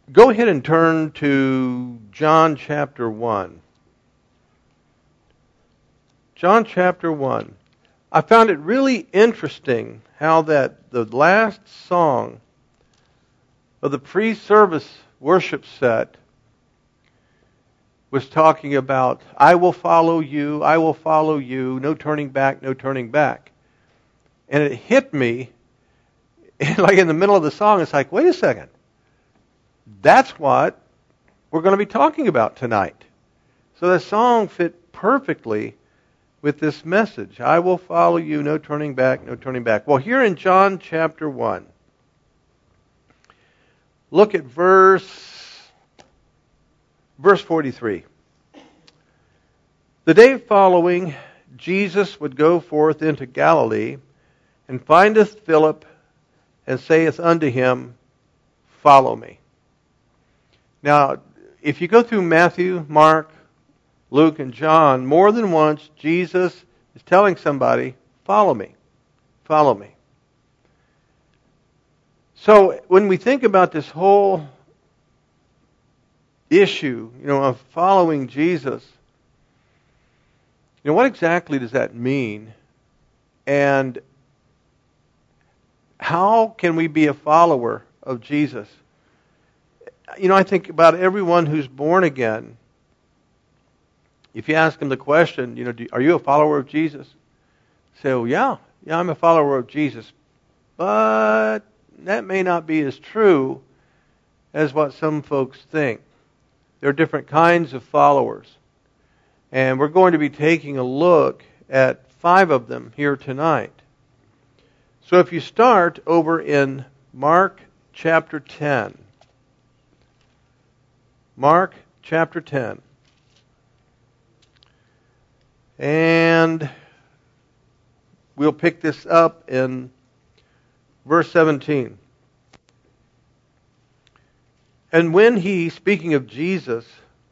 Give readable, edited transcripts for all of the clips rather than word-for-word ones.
Go ahead and turn to John chapter 1. John chapter 1. I found it really interesting how that the last song of the pre-service worship set was talking about, I will follow you, no turning back, no turning back. And it hit me, like in the middle of the song, it's like, wait a second. That's what we're going to be talking about tonight. So the song fit perfectly with this message. I will follow you, no turning back, no turning back. Well, here in John chapter 1, look at verse 43. The day following, Jesus would go forth into Galilee, and findeth Philip, and saith unto him, Follow me. Now, if you go through Matthew, Mark, Luke, and John, more than once Jesus is telling somebody, follow me. Follow me. So when we think about this whole issue, of following Jesus, what exactly does that mean? And how can we be a follower of Jesus? I think about everyone who's born again. If you ask them the question, are you a follower of Jesus? Say, well, yeah, I'm a follower of Jesus. But that may not be as true as what some folks think. There are different kinds of followers. And we're going to be taking a look at 5 of them here tonight. So if you start over in Mark chapter 10. Mark chapter 10. And we'll pick this up in verse 17. And when he, speaking of Jesus,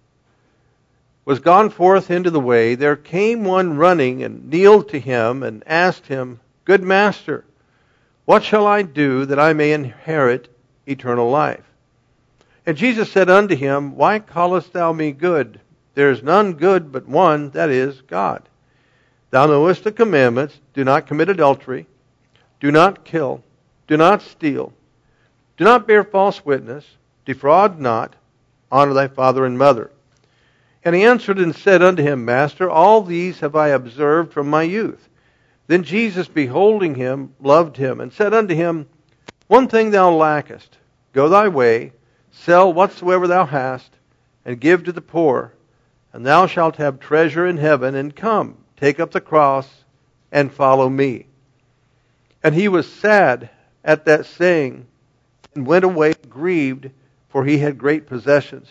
was gone forth into the way, there came one running and kneeled to him and asked him, Good master, what shall I do that I may inherit eternal life? And Jesus said unto him, Why callest thou me good? There is none good but one, that is, God. Thou knowest the commandments, do not commit adultery, do not kill, do not steal, do not bear false witness, defraud not, honor thy father and mother. And he answered and said unto him, Master, all these have I observed from my youth. Then Jesus, beholding him, loved him, and said unto him, One thing thou lackest, go thy way, sell whatsoever thou hast, and give to the poor, and thou shalt have treasure in heaven, and come, take up the cross, and follow me. And he was sad at that saying, and went away grieved, for he had great possessions.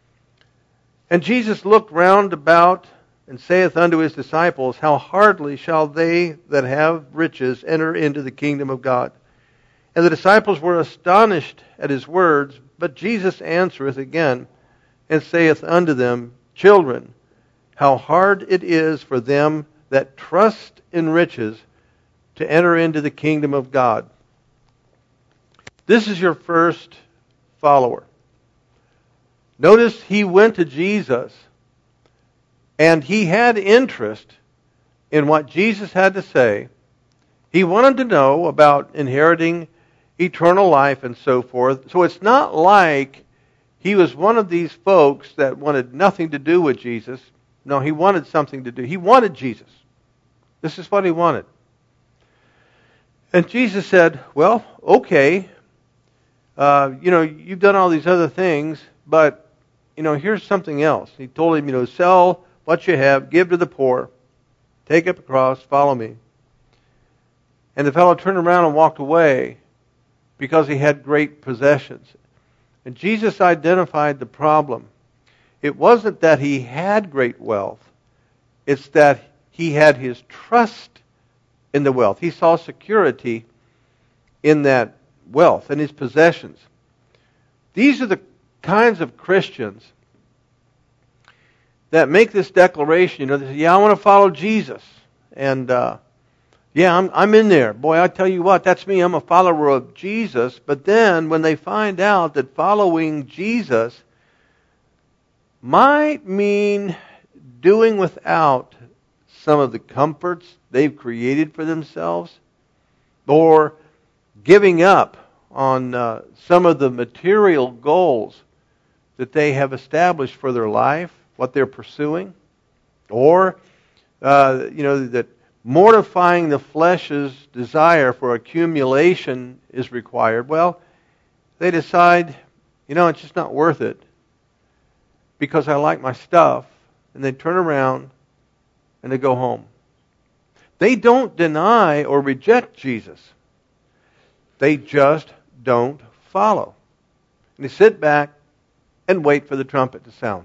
And Jesus looked round about, and saith unto his disciples, How hardly shall they that have riches enter into the kingdom of God? And the disciples were astonished at his words, but Jesus answereth again, and saith unto them, Children, how hard it is for them that trust in riches to enter into the kingdom of God. This is your first follower. Notice he went to Jesus, and he had interest in what Jesus had to say. He wanted to know about inheriting eternal life and so forth. So it's not like he was one of these folks that wanted nothing to do with Jesus. No, he wanted something to do. He wanted Jesus. This is what he wanted. And Jesus said, well, okay, you've done all these other things, but, here's something else. He told him, sell what you have, give to the poor, take up a cross, follow me. And the fellow turned around and walked away because he had great possessions. And Jesus identified the problem. It wasn't that he had great wealth. It's that he had his trust in the wealth. He saw security in that wealth and his possessions. These are the kinds of Christians that make this declaration. They say, I want to follow Jesus. And Yeah, I'm in there. Boy, I tell you what, that's me. I'm a follower of Jesus. But then when they find out that following Jesus might mean doing without some of the comforts they've created for themselves, or giving up on some of the material goals that they have established for their life, what they're pursuing, or that mortifying the flesh's desire for accumulation is required. Well, they decide, it's just not worth it because I like my stuff, and they turn around and they go home. They don't deny or reject Jesus. They just don't follow. And they sit back and wait for the trumpet to sound.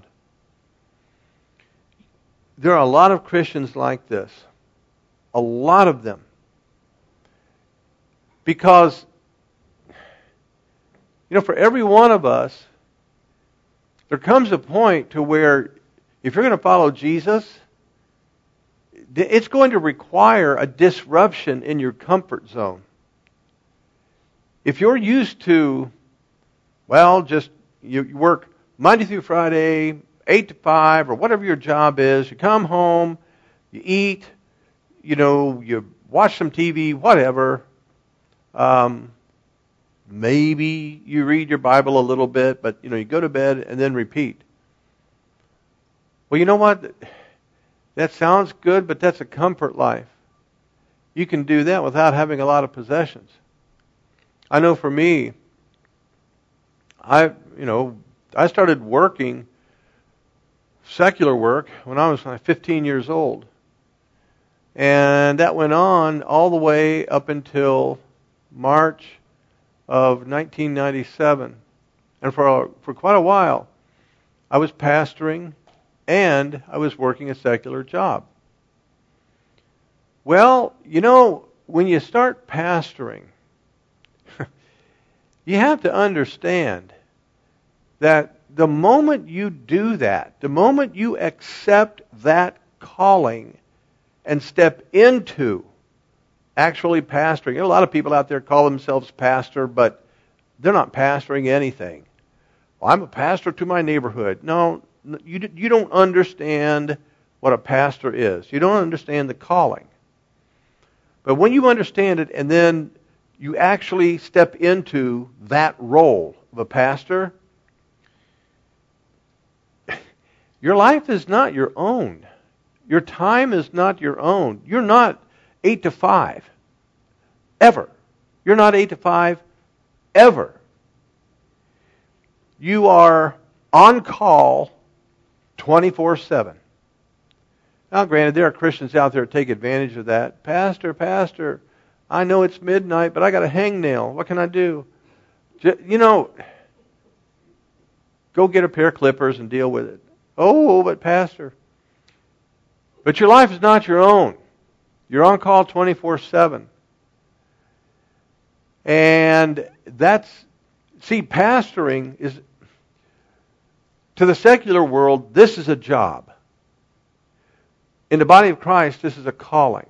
There are a lot of Christians like this. A lot of them. Because, for every one of us, there comes a point to where if you're going to follow Jesus, it's going to require a disruption in your comfort zone. If you're used to, you work Monday through Friday, 8 to 5, or whatever your job is, you come home, you eat, you watch some TV, whatever. Maybe you read your Bible a little bit, but you go to bed and then repeat. Well, you know what? That sounds good, but that's a comfort life. You can do that without having a lot of possessions. I know for me, I started working secular work when I was 15 years old. And that went on all the way up until March of 1997. And for quite a while, I was pastoring and I was working a secular job. Well, when you start pastoring, you have to understand that the moment you do that, the moment you accept that calling and step into actually pastoring, a lot of people out there call themselves pastor, but they're not pastoring anything. Well, I'm a pastor to my neighborhood. No, you don't understand what a pastor is. You don't understand the calling. But when you understand it and then you actually step into that role of a pastor, your life is not your own. Your time is not your own. You're not 8 to 5. Ever. You're not 8 to 5. Ever. You are on call 24/7. Now, granted, there are Christians out there that take advantage of that. Pastor, I know it's midnight, but I got a hangnail. What can I do? Go get a pair of clippers and deal with it. Oh, but Pastor. But your life is not your own. You're on call 24/7. And pastoring is, to the secular world, this is a job. In the body of Christ, this is a calling.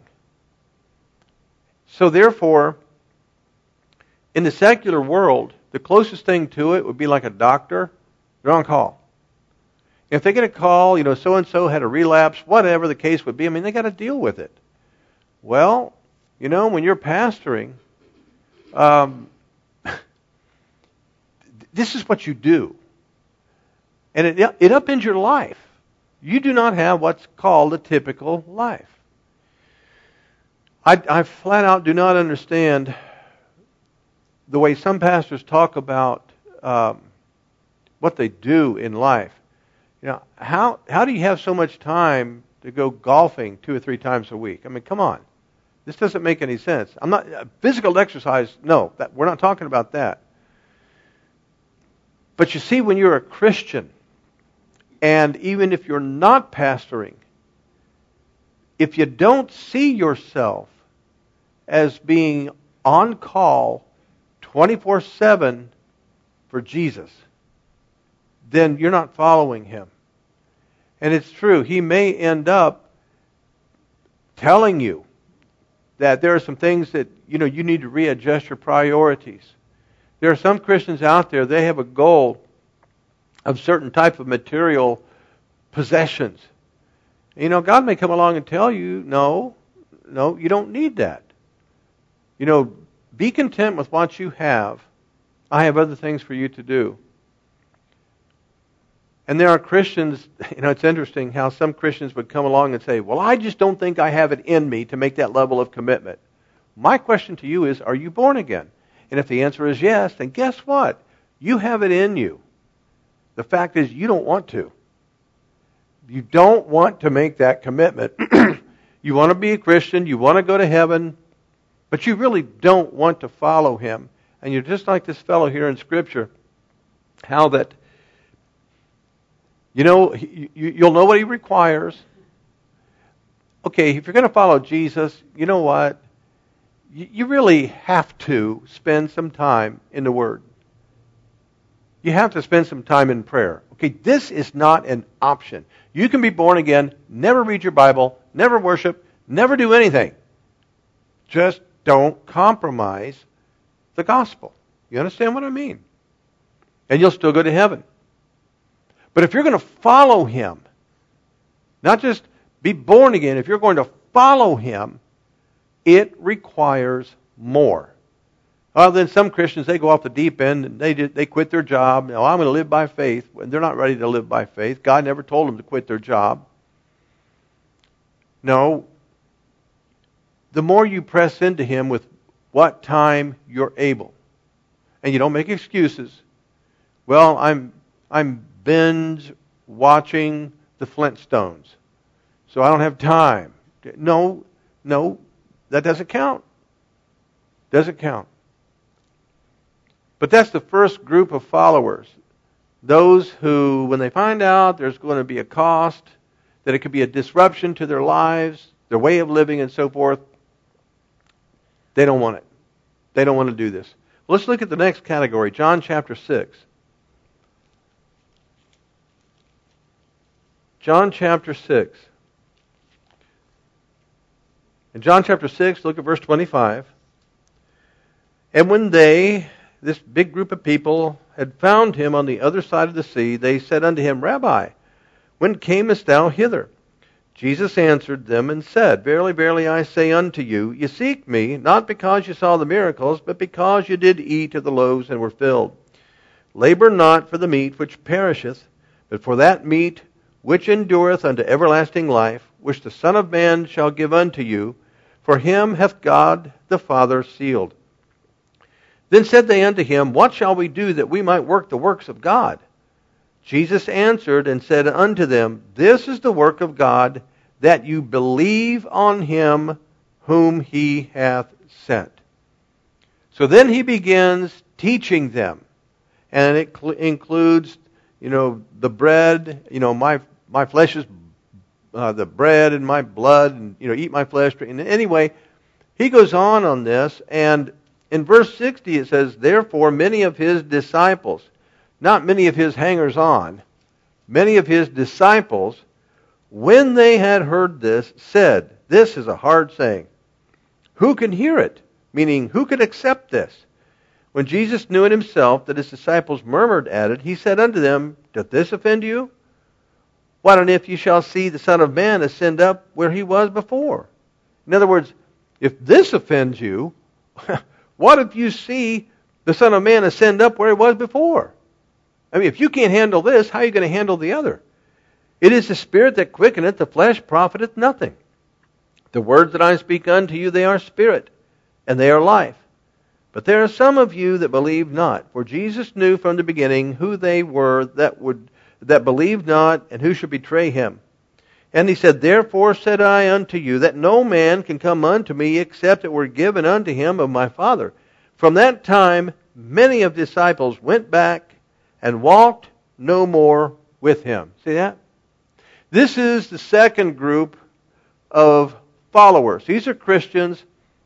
So therefore, in the secular world, the closest thing to it would be like a doctor. They're on call. If they get a call, so-and-so had a relapse, whatever the case would be, they got to deal with it. Well, when you're pastoring, this is what you do. And it upends your life. You do not have what's called a typical life. I flat out do not understand the way some pastors talk about what they do in life. How do you have so much time to go golfing 2 or 3 times a week? Come on. This doesn't make any sense. I'm not physical exercise. No, we're not talking about that. But you see, when you're a Christian, and even if you're not pastoring, if you don't see yourself as being on call 24/7 for Jesus, then you're not following Him. And it's true, He may end up telling you, that there are some things that, you need to readjust your priorities. There are some Christians out there, they have a goal of certain type of material possessions. God may come along and tell you, no, you don't need that. Be content with what you have. I have other things for you to do. And there are Christians, it's interesting how some Christians would come along and say, well, I just don't think I have it in me to make that level of commitment. My question to you is, are you born again? And if the answer is yes, then guess what? You have it in you. The fact is, you don't want to. You don't want to make that commitment. You want to be a Christian, you want to go to heaven, but you really don't want to follow Him. And you're just like this fellow here in Scripture, how that, you'll know what He requires. Okay, if you're going to follow Jesus, you know what? You really have to spend some time in the Word. You have to spend some time in prayer. Okay, this is not an option. You can be born again, never read your Bible, never worship, never do anything. Just don't compromise the gospel. You understand what I mean? And you'll still go to heaven. But if you're going to follow Him, not just be born again, if you're going to follow Him, it requires more. Then some Christians, they go off the deep end and they quit their job. Now, I'm going to live by faith. They're not ready to live by faith. God never told them to quit their job. No. The more you press into Him with what time you're able, and you don't make excuses. Well, I'm binge watching the Flintstones, so I don't have time. No, that doesn't count. Doesn't count. But that's the first group of followers. Those who, when they find out there's going to be a cost, that it could be a disruption to their lives, their way of living and so forth, they don't want it. They don't want to do this. Let's look at the next category, John chapter 6. John chapter 6. In John chapter 6, look at verse 25. And when this big group of people, had found Him on the other side of the sea, they said unto Him, Rabbi, when camest thou hither? Jesus answered them and said, Verily, verily, I say unto you, ye seek me, not because you saw the miracles, but because you did eat of the loaves and were filled. Labor not for the meat which perisheth, but for that meat which endureth unto everlasting life, which the Son of Man shall give unto you, for Him hath God the Father sealed. Then said they unto Him, What shall we do that we might work the works of God? Jesus answered and said unto them, This is the work of God, that you believe on Him whom He hath sent. So then He begins teaching them. And it includes, the bread, my flesh is the bread and my blood, and, eat my flesh. And anyway, He goes on this, and in verse 60 it says, Therefore many of His disciples, not many of His hangers-on, many of His disciples, when they had heard this, said, This is a hard saying. Who can hear it? Meaning, who can accept this? When Jesus knew in Himself that His disciples murmured at it, He said unto them, Doth this offend you? Why not if you shall see the Son of Man ascend up where He was before? In other words, if this offends you, what if you see the Son of Man ascend up where He was before? I mean, if you can't handle this, how are you going to handle the other? It is the Spirit that quickeneth, the flesh profiteth nothing. The words that I speak unto you, they are spirit, and they are life. But there are some of you that believe not. For Jesus knew from the beginning who they were that believed not, and who should betray Him. And He said, Therefore said I unto you, that no man can come unto me, except it were given unto him of my Father. From that time, many of the disciples went back and walked no more with Him. See that? This is the second group of followers. These are Christians.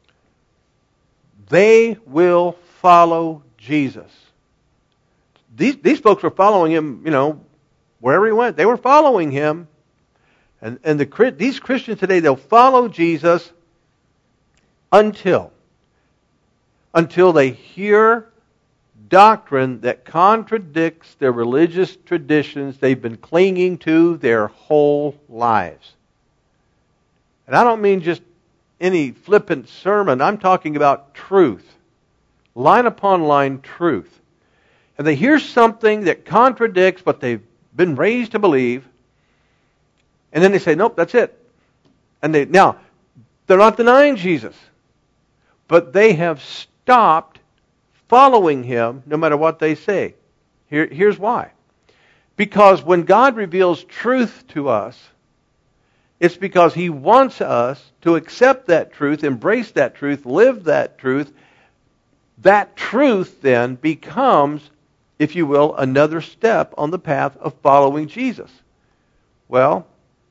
They will follow Jesus. These folks were following Him, wherever He went. They were following Him. And these Christians today, they'll follow Jesus until they hear doctrine that contradicts their religious traditions they've been clinging to their whole lives. And I don't mean just any flippant sermon. I'm talking about truth. Line upon line truth. And they hear something that contradicts what they've been raised to believe, and then they say, nope, that's it. And they're not denying Jesus, but they have stopped following Him no matter what they say. Here's why. Because when God reveals truth to us, it's because He wants us to accept that truth, embrace that truth, live that truth. That truth then becomes, if you will, another step on the path of following Jesus. Well,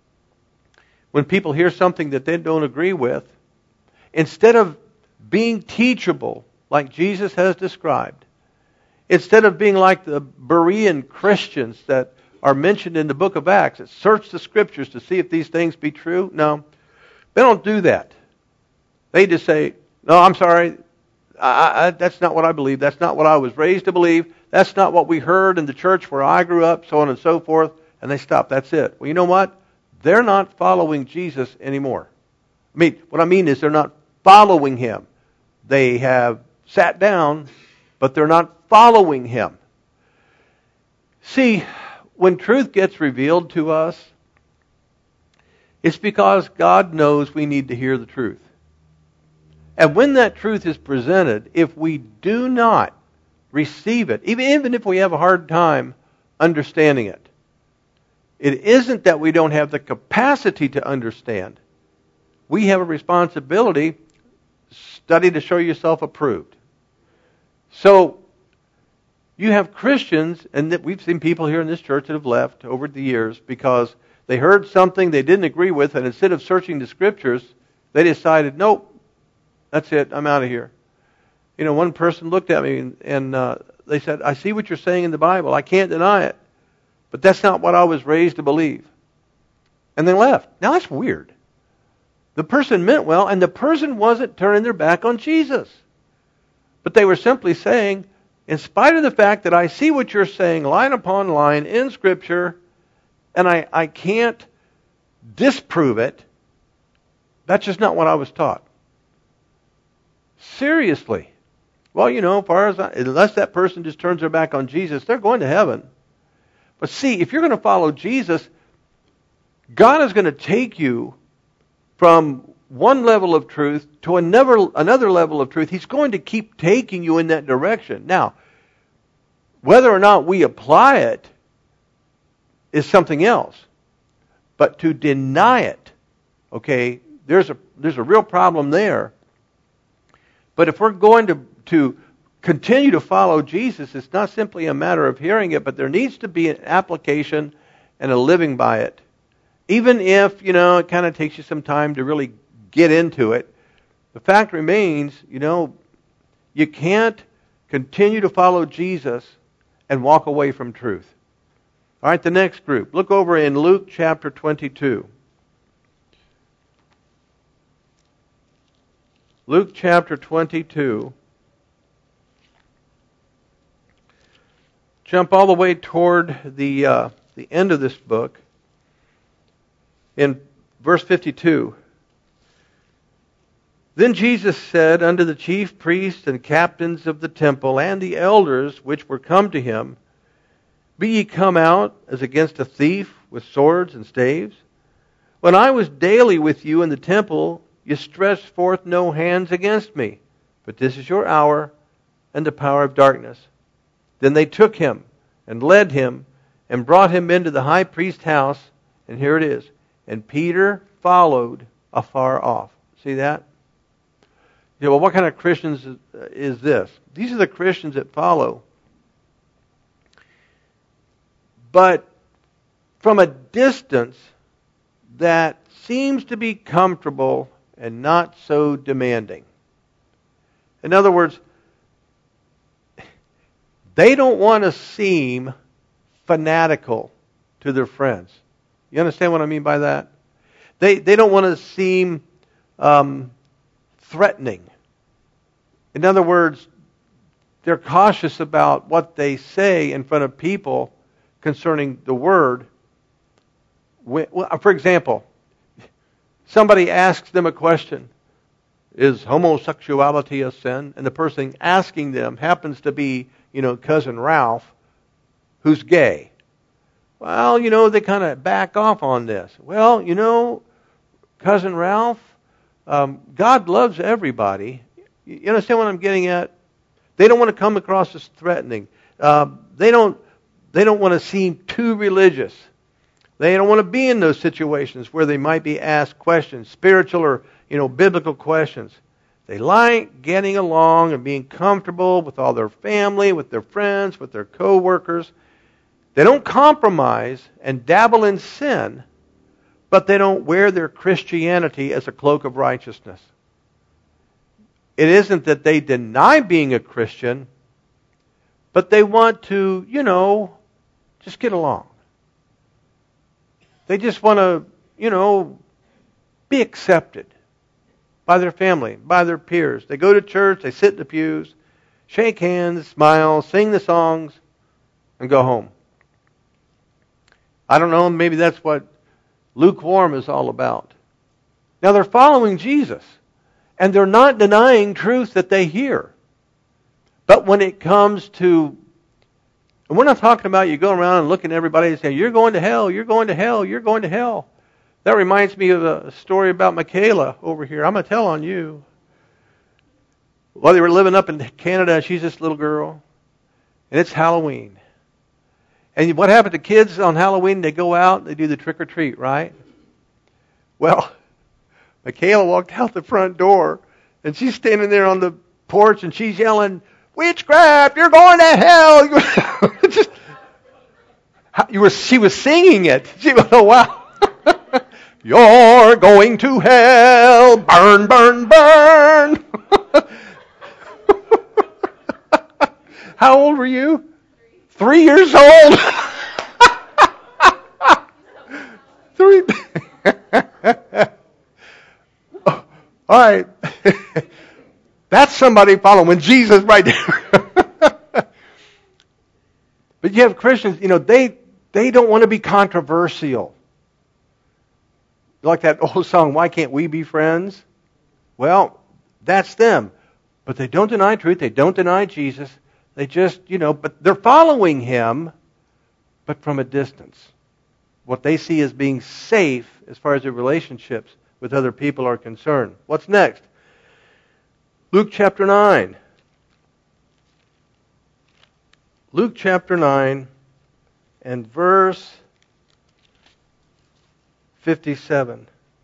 when people hear something that they don't agree with, instead of being teachable like Jesus has described, instead of being like the Berean Christians that are mentioned in the book of Acts, that search the Scriptures to see if these things be true, no, they don't do that. They just say, no, I'm sorry, that's not what I believe. That's not what I was raised to believe. That's not what we heard in the church where I grew up, so on and so forth. And they stop. That's it. Well, you know what? They're not following Jesus anymore. What I mean is they're not following Him. They have sat down, but they're not following Him. See, when truth gets revealed to us, it's because God knows we need to hear the truth. And when that truth is presented, if we do not receive it, even if we have a hard time understanding it, it isn't that we don't have the capacity to understand. We have a responsibility. Study to show yourself approved. So, you have Christians, and we've seen people here in this church that have left over the years because they heard something they didn't agree with, and instead of searching the Scriptures, they decided, nope, that's it, I'm out of here. You know, one person looked at me and they said, I see what you're saying in the Bible. I can't deny it. But that's not what I was raised to believe. And they left. Now that's weird. The person meant well, and the person wasn't turning their back on Jesus. But they were simply saying, in spite of the fact that I see what you're saying line upon line in Scripture, and I can't disprove it, that's just not what I was taught. Seriously. Well, you know, unless that person just turns their back on Jesus, they're going to heaven. But see, if you're going to follow Jesus, God is going to take you from one level of truth to another level of truth. He's going to keep taking you in that direction. Now, whether or not we apply it is something else. But to deny it, okay, there's a real problem there. But if we're going to continue to follow Jesus, it's not simply a matter of hearing it, but there needs to be an application and a living by it. Even if, it kind of takes you some time to really get into it, the fact remains, you can't continue to follow Jesus and walk away from truth. All right, the next group. Look over in Luke chapter 22. Luke chapter 22. Jump all the way toward the end of this book. In verse 52. Then Jesus said unto the chief priests and captains of the temple and the elders which were come to him, Be ye come out as against a thief with swords and staves? When I was daily with you in the temple, ye stretched forth no hands against me. But this is your hour and the power of darkness. Then they took him and led him and brought him into the high priest's house. And here it is. And Peter followed afar off. See that? Well, what kind of Christians is this? These are the Christians that follow. But from a distance that seems to be comfortable and not so demanding. In other words, they don't want to seem fanatical to their friends. You understand what I mean by that? They don't want to seem threatening. In other words, they're cautious about what they say in front of people concerning the Word. For example, somebody asks them a question. Is homosexuality a sin? And the person asking them happens to be, Cousin Ralph, who's gay. Well, they kind of back off on this. Well, Cousin Ralph, God loves everybody. You understand what I'm getting at? They don't want to come across as threatening. They don't want to seem too religious. They don't want to be in those situations where they might be asked questions, spiritual or biblical questions. They like getting along and being comfortable with all their family, with their friends, with their co-workers. They don't compromise and dabble in sin, but they don't wear their Christianity as a cloak of righteousness. It isn't that they deny being a Christian, but they want to, just get along. They just want to, be accepted by their family, by their peers. They go to church, they sit in the pews, shake hands, smile, sing the songs, and go home. I don't know, maybe that's what lukewarm is all about. Now they're following Jesus, and they're not denying truth that they hear. But when it comes to, and we're not talking about you going around and looking at everybody and saying, you're going to hell, you're going to hell, you're going to hell. That reminds me of a story about Michaela over here. I'm going to tell on you. Well, they were living up in Canada, and she's this little girl. And it's Halloween. And what happened to kids on Halloween? They go out, they do the trick-or-treat, right? Well, Michaela walked out the front door, and she's standing there on the porch, and she's yelling, witchcraft, you're going to hell. She was singing it. She was, oh, wow. You're going to hell, burn, burn, burn. How old were you? 3 years old. 3. All right. That's somebody following Jesus right there. But you have Christians, they don't want to be controversial. Like that old song, Why Can't We Be Friends? Well, that's them. But they don't deny truth. They don't deny Jesus. They just, but they're following Him, but from a distance. What they see as being safe as far as their relationships with other people are concerned. What's next? Luke chapter 9. Luke chapter 9 and verse 57.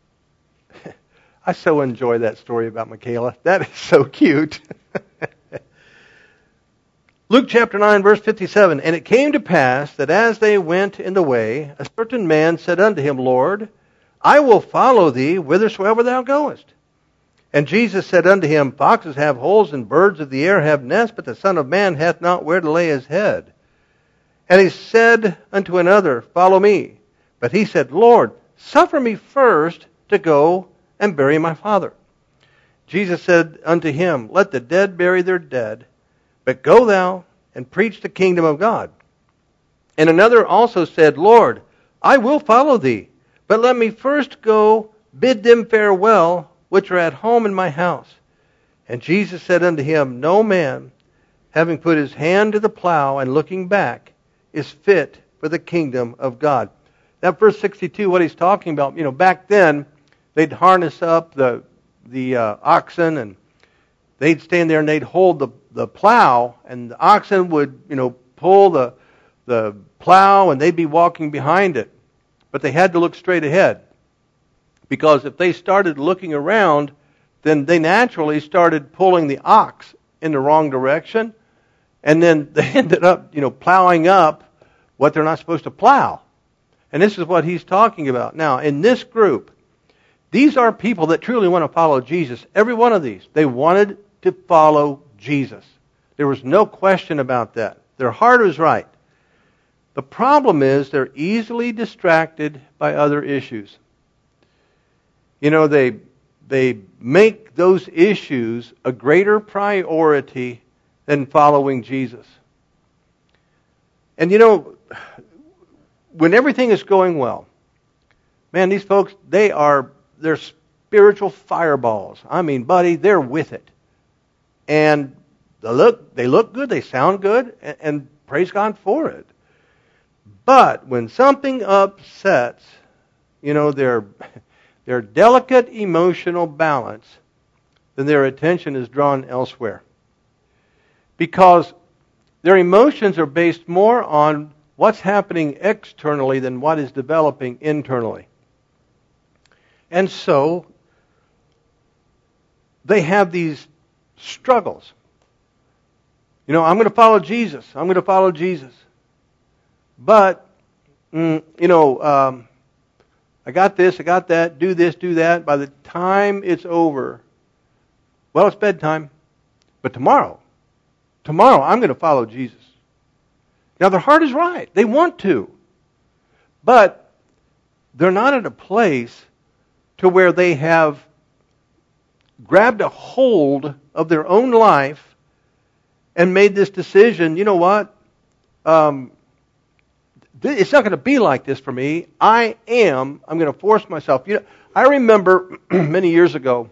I so enjoy that story about Michaela. That is so cute. Luke chapter 9, verse 57. And it came to pass that as they went in the way, a certain man said unto him, Lord, I will follow thee whithersoever thou goest. And Jesus said unto him, Foxes have holes, and birds of the air have nests, but the Son of Man hath not where to lay his head. And he said unto another, Follow me. But he said, Lord, suffer me first to go and bury my father. Jesus said unto him, Let the dead bury their dead, but go thou and preach the kingdom of God. And another also said, Lord, I will follow thee, but let me first go bid them farewell, which are at home in my house. And Jesus said unto him, No man, having put his hand to the plow and looking back, is fit for the kingdom of God. That verse 62, what he's talking about, back then, they'd harness up the oxen, and they'd stand there and they'd hold the plow, and the oxen would, pull the plow, and they'd be walking behind it. But they had to look straight ahead, because if they started looking around, then they naturally started pulling the ox in the wrong direction, and then they ended up, plowing up what they're not supposed to plow. And this is what he's talking about. Now, in this group, these are people that truly want to follow Jesus. Every one of these, they wanted to follow Jesus. There was no question about that. Their heart was right. The problem is they're easily distracted by other issues. They they make those issues a greater priority than following Jesus. And when everything is going well, man, these folks, they're spiritual fireballs. I mean, buddy, they're with it. And they look good, they sound good, and praise God for it. But when something upsets, their delicate emotional balance, then their attention is drawn elsewhere. Because their emotions are based more on what's happening externally than what is developing internally. And so, they have these struggles. I'm going to follow Jesus. I'm going to follow Jesus. But, I got this, I got that, do this, do that. By the time it's over, well, it's bedtime. But tomorrow, I'm going to follow Jesus. Now, their heart is right. They want to. But they're not at a place to where they have grabbed a hold of their own life and made this decision, you know what? It's not going to be like this for me. I'm going to force myself. I remember many years ago,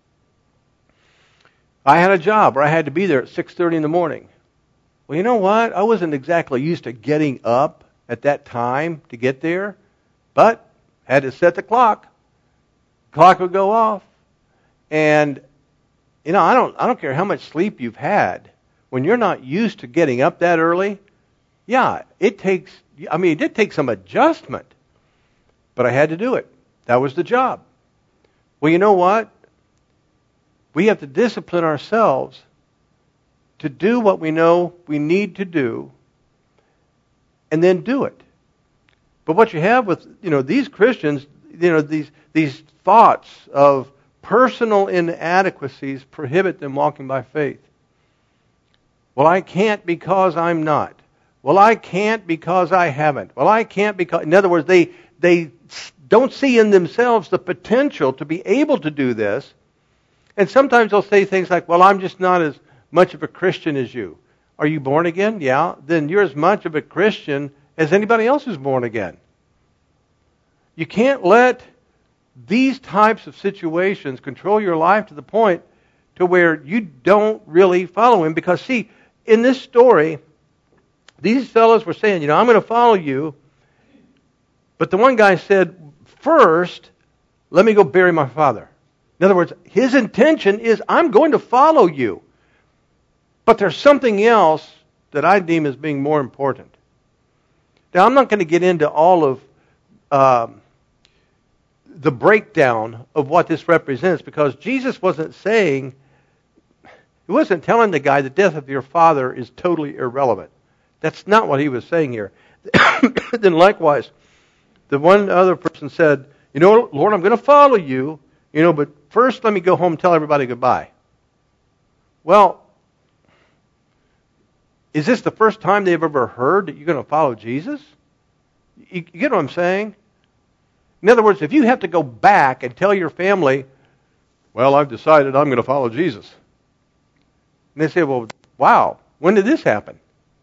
I had a job where I had to be there at 6:30 in the morning. Well, you know what? I wasn't exactly used to getting up at that time to get there, but had to set the clock. Clock would go off. And, I don't care how much sleep you've had. When you're not used to getting up that early, yeah, it did take some adjustment. But I had to do it. That was the job. Well, you know what? We have to discipline ourselves to do what we know we need to do and then do it. But what you have with, these Christians, these thoughts of personal inadequacies prohibit them walking by faith. Well, I can't because I'm not. Well, I can't because I haven't. Well, I can't because... In other words, they don't see in themselves the potential to be able to do this. And sometimes they'll say things like, well, I'm just not as much of a Christian as you. Are you born again? Yeah. Then you're as much of a Christian as anybody else who's born again. You can't let these types of situations control your life to the point to where you don't really follow Him. Because, see, in this story, these fellows were saying, I'm going to follow you. But the one guy said, first, let me go bury my father. In other words, his intention is, I'm going to follow you. But there's something else that I deem as being more important. Now, I'm not going to get into all of the breakdown of what this represents, because Jesus wasn't telling the guy the death of your father is totally irrelevant. That's not what He was saying here. Then likewise, the one other person said, Lord, I'm going to follow you, but first let me go home and tell everybody goodbye. Well, is this the first time they've ever heard that you're going to follow Jesus? You get what I'm saying? In other words, if you have to go back and tell your family, well, I've decided I'm going to follow Jesus. And they say, well, wow, when did this happen?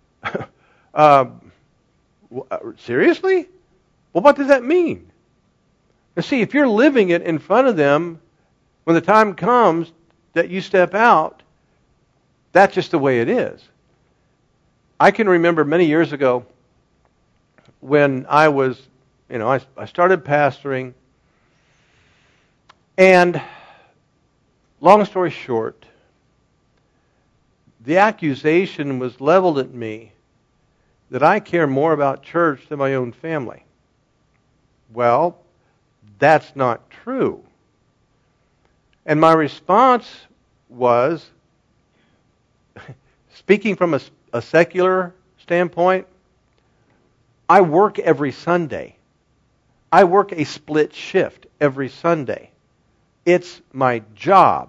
Seriously? Well, what does that mean? Now, see, if you're living it in front of them, when the time comes that you step out, that's just the way it is. I can remember many years ago when I was, I started pastoring, and long story short, the accusation was leveled at me that I care more about church than my own family. Well, that's not true. And my response was, speaking from a secular standpoint, I work every Sunday. I work a split shift every Sunday. It's my job.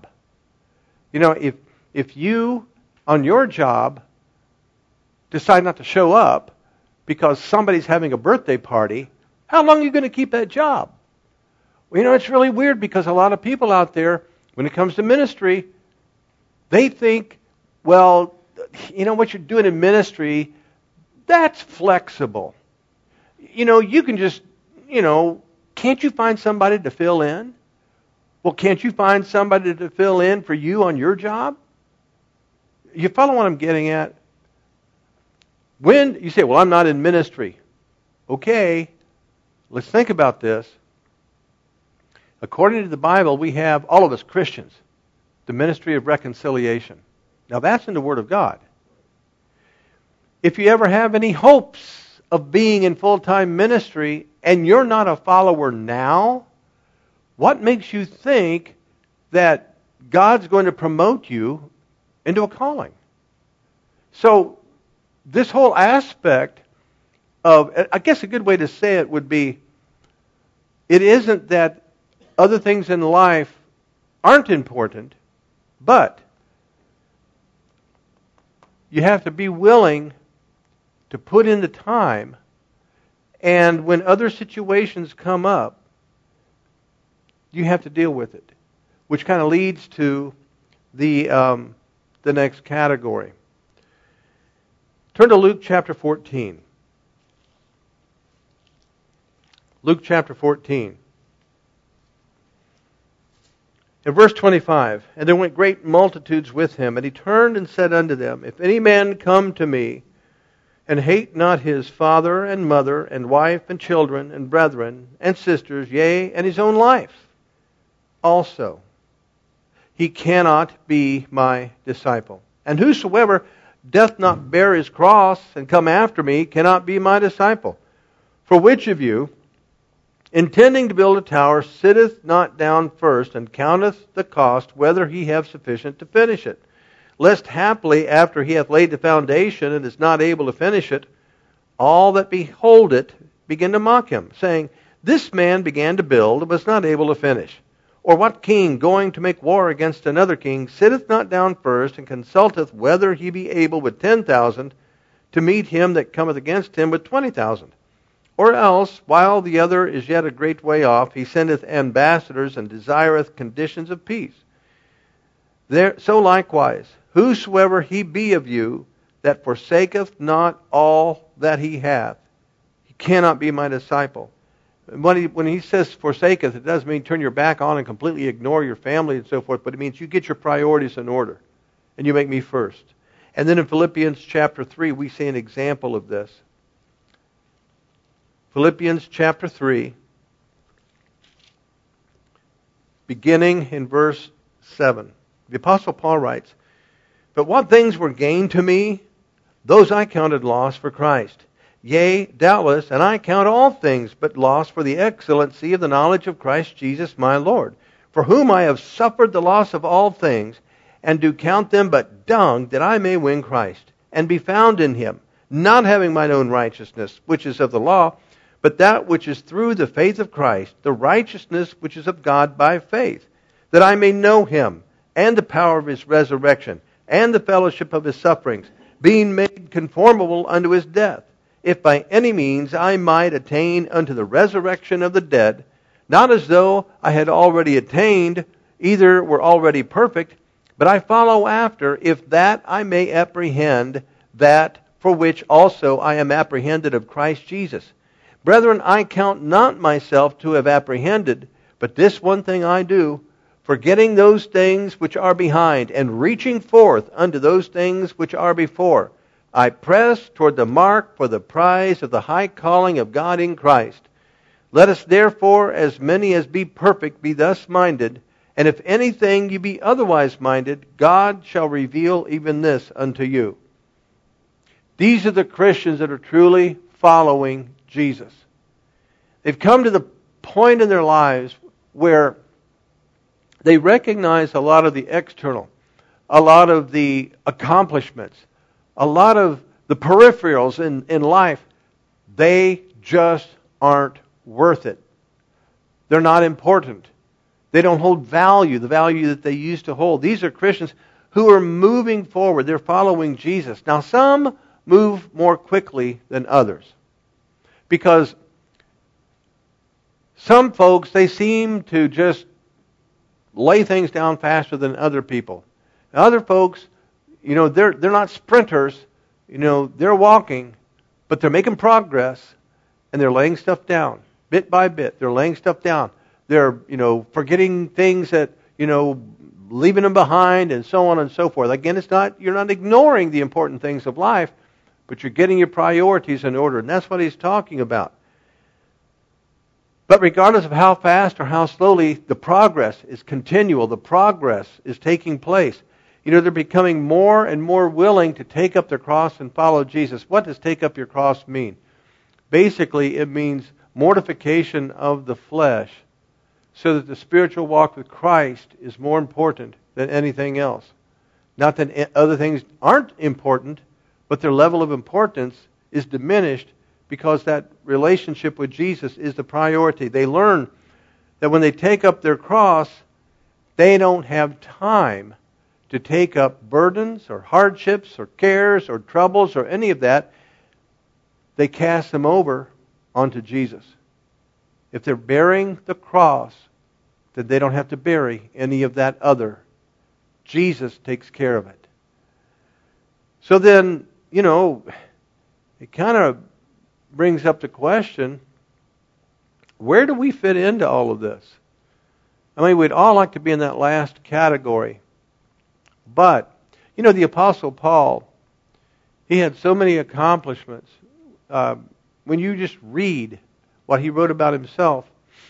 If you, on your job, decide not to show up because somebody's having a birthday party, how long are you going to keep that job? Well, it's really weird because a lot of people out there, when it comes to ministry, they think, well, what you're doing in ministry, that's flexible. You can just, can't you find somebody to fill in? Well, can't you find somebody to fill in for you on your job? You follow what I'm getting at? When you say, well, I'm not in ministry. Okay, let's think about this. According to the Bible, we have, all of us Christians, the ministry of reconciliation. Now that's in the Word of God. If you ever have any hopes of being in full-time ministry and you're not a follower now, what makes you think that God's going to promote you into a calling? So this whole aspect of, I guess a good way to say it would be, it isn't that other things in life aren't important, but you have to be willing to put in the time, and when other situations come up, you have to deal with it, which kind of leads to the next category. Turn to Luke chapter 14. Luke chapter 14. In verse 25, and there went great multitudes with him, and he turned and said unto them, If any man come to me, and hate not his father and mother, and wife and children, and brethren, and sisters, yea, and his own life also, he cannot be my disciple. And whosoever doth not bear his cross, and come after me, cannot be my disciple. For which of you, intending to build a tower, sitteth not down first, and counteth the cost, whether he have sufficient to finish it? Lest haply, after he hath laid the foundation, and is not able to finish it, all that behold it begin to mock him, saying, This man began to build, and was not able to finish. Or what king, going to make war against another king, sitteth not down first, and consulteth whether he be able with 10,000 to meet him that cometh against him with 20,000? Or else, while the other is yet a great way off, he sendeth ambassadors, and desireth conditions of peace. So likewise, whosoever he be of you that forsaketh not all that he hath, he cannot be my disciple. When he says forsaketh, it doesn't mean turn your back on and completely ignore your family and so forth, but it means you get your priorities in order, and you make me first. And then in Philippians chapter 3, we see an example of this. Philippians chapter 3, beginning in verse 7. The Apostle Paul writes, But what things were gained to me, those I counted loss for Christ. Yea, doubtless, and I count all things but loss for the excellency of the knowledge of Christ Jesus my Lord, for whom I have suffered the loss of all things, and do count them but dung, that I may win Christ, and be found in him, not having mine own righteousness, which is of the law, but that which is through the faith of Christ, the righteousness which is of God by faith, that I may know him, and the power of his resurrection, and the fellowship of his sufferings, being made conformable unto his death, if by any means I might attain unto the resurrection of the dead, not as though I had already attained, either were already perfect, but I follow after, if that I may apprehend that for which also I am apprehended of Christ Jesus. Brethren, I count not myself to have apprehended, but this one thing I do, forgetting those things which are behind, and reaching forth unto those things which are before, I press toward the mark for the prize of the high calling of God in Christ. Let us therefore, as many as be perfect, be thus minded, and if anything you be otherwise minded, God shall reveal even this unto you. These are the Christians that are truly following Jesus. They've come to the point in their lives where they recognize a lot of the external, a lot of the accomplishments, a lot of the peripherals in life. They just aren't worth it. They're not important. They don't hold value, the value that they used to hold. These are Christians who are moving forward. They're following Jesus. Now, some move more quickly than others, because Some folks, they seem to just lay things down faster than other people. And other folks, they're not sprinters. They're walking, but they're making progress, and they're laying stuff down bit by bit. They're laying stuff down. They're, forgetting things that, leaving them behind, and so on and so forth. Again, you're not ignoring the important things of life, but you're getting your priorities in order, and that's what he's talking about. But regardless of how fast or how slowly, the progress is continual. The progress is taking place. They're becoming more and more willing to take up their cross and follow Jesus. What does take up your cross mean? Basically, it means mortification of the flesh, so that the spiritual walk with Christ is more important than anything else. Not that other things aren't important, but their level of importance is diminished because that relationship with Jesus is the priority. They learn that when they take up their cross, they don't have time to take up burdens or hardships or cares or troubles or any of that. They cast them over onto Jesus. If they're bearing the cross, then they don't have to bury any of that other. Jesus takes care of it. So then, it kind of brings up the question, where do we fit into all of this? I mean, we'd all like to be in that last category. But, the Apostle Paul, he had so many accomplishments. When you just read what he wrote about himself,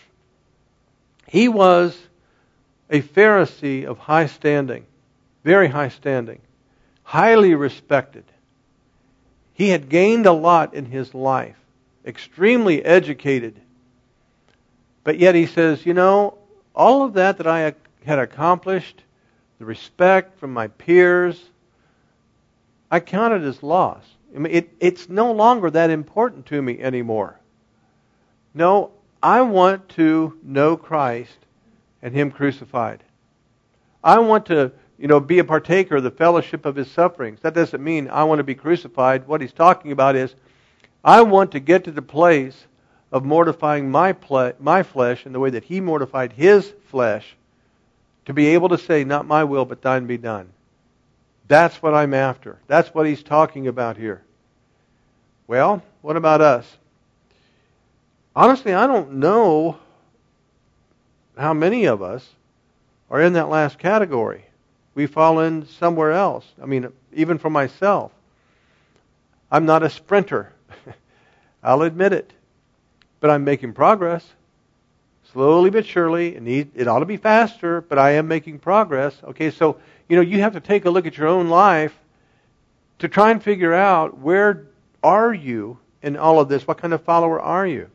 he was a Pharisee of high standing, very high standing, highly respected. He had gained a lot in his life, extremely educated. But yet he says, all of that I had accomplished, the respect from my peers, I counted as loss. I mean, it's no longer that important to me anymore. No, I want to know Christ and Him crucified. I want to, be a partaker of the fellowship of His sufferings. That doesn't mean I want to be crucified. What he's talking about is, I want to get to the place of mortifying my flesh in the way that He mortified His flesh, to be able to say, not my will, but thine be done. That's what I'm after. That's what he's talking about here. Well, what about us? Honestly, I don't know how many of us are in that last category. We fall in somewhere else. I mean, even for myself. I'm not a sprinter. I'll admit it. But I'm making progress. Slowly but surely. And it ought to be faster, but I am making progress. Okay, so, you have to take a look at your own life to try and figure out, where are you in all of this? What kind of follower are you?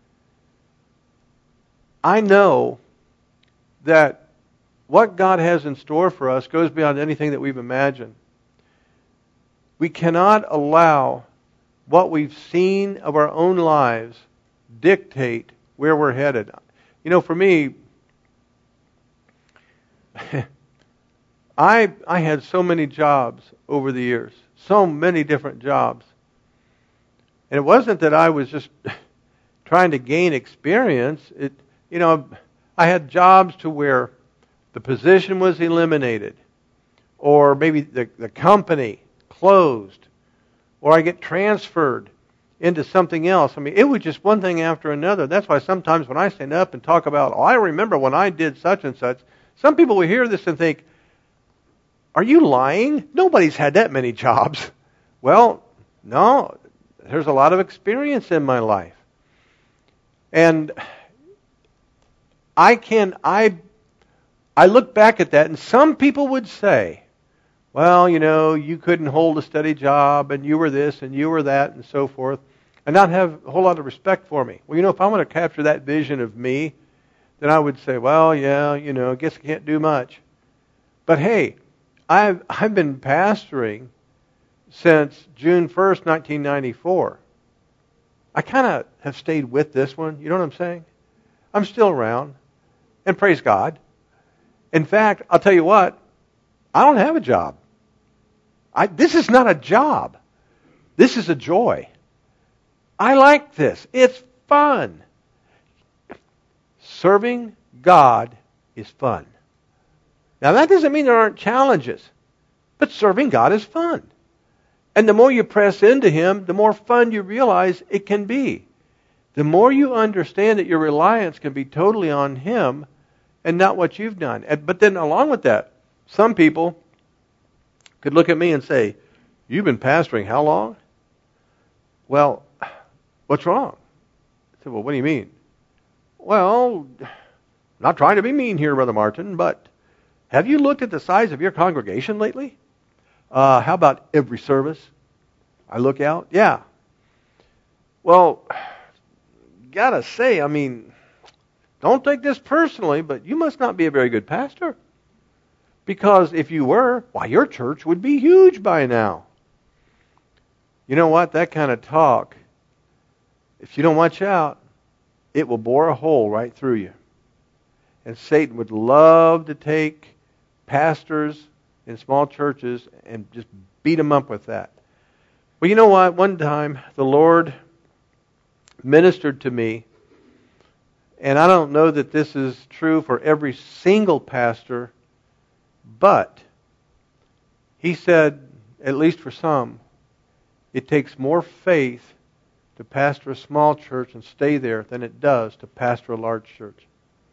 I know that what God has in store for us goes beyond anything that we've imagined. We cannot allow what we've seen of our own lives dictate where we're headed. For me, I had so many jobs over the years, so many different jobs. And it wasn't that I was just trying to gain experience. I had jobs to where the position was eliminated, or maybe the company closed, or I get transferred into something else. I mean, it was just one thing after another. That's why sometimes when I stand up and talk about, I remember when I did such and such, some people will hear this and think, are you lying? Nobody's had that many jobs. Well, no, there's a lot of experience in my life. And I look back at that, and some people would say, well, you couldn't hold a steady job, and you were this, and you were that, and so forth, and not have a whole lot of respect for me. Well, if I want to capture that vision of me, then I would say, well, yeah, I guess I can't do much. But hey, I've been pastoring since June 1st, 1994. I kind of have stayed with this one. You know what I'm saying? I'm still around. And praise God. In fact, I'll tell you what, I don't have a job. This is not a job. This is a joy. I like this. It's fun. Serving God is fun. Now that doesn't mean there aren't challenges, but serving God is fun. And the more you press into Him, the more fun you realize it can be. The more you understand that your reliance can be totally on Him and not what you've done. But then along with that, some people could look at me and say, "You've been pastoring how long?" Well, what's wrong? I said, "Well, what do you mean?" "Well, not trying to be mean here, Brother Martin, but have you looked at the size of your congregation lately? How about every service I look out?" "Yeah." "Well, gotta say, don't take this personally, but you must not be a very good pastor. Because if you were, why, your church would be huge by now." You know what? That kind of talk, if you don't watch out, it will bore a hole right through you. And Satan would love to take pastors in small churches and just beat them up with that. Well, you know what? One time, the Lord ministered to me, and I don't know that this is true for every single pastor, but He said, at least for some, it takes more faith to pastor a small church and stay there than it does to pastor a large church.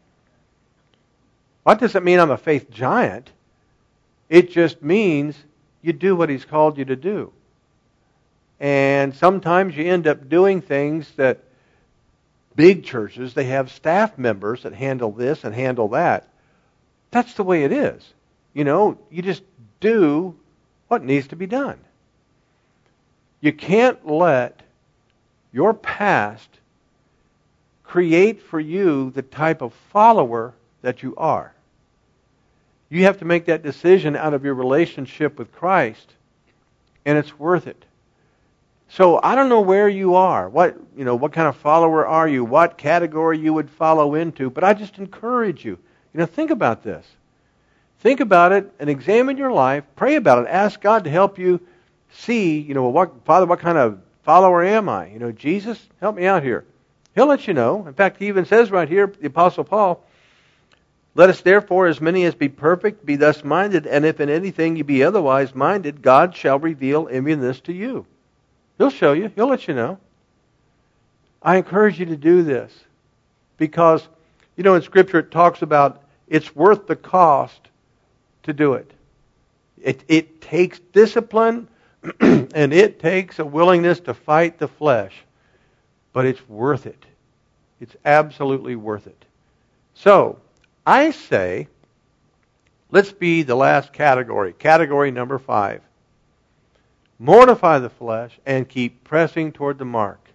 That doesn't mean I'm a faith giant. It just means you do what He's called you to do. And sometimes you end up doing things that big churches, they have staff members that handle this and handle that. That's the way it is. You just do what needs to be done. You can't let your past create for you the type of follower that you are. You have to make that decision out of your relationship with Christ, and it's worth it. So I don't know where you are, what kind of follower are you, what category you would follow into, but I just encourage you. Think about this. Think about it and examine your life. Pray about it. Ask God to help you see, Father, what kind of follower am I? Jesus, help me out here. He'll let you know. In fact, He even says right here, the Apostle Paul, "Let us therefore, as many as be perfect, be thus minded, and if in anything you be otherwise minded, God shall reveal even this to you." He'll show you. He'll let you know. I encourage you to do this because, in Scripture it talks about it's worth the cost to do it. It takes discipline and it takes a willingness to fight the flesh, but it's worth it. It's absolutely worth it. So, I say, let's be the last category. Category number 5. Mortify the flesh and keep pressing toward the mark.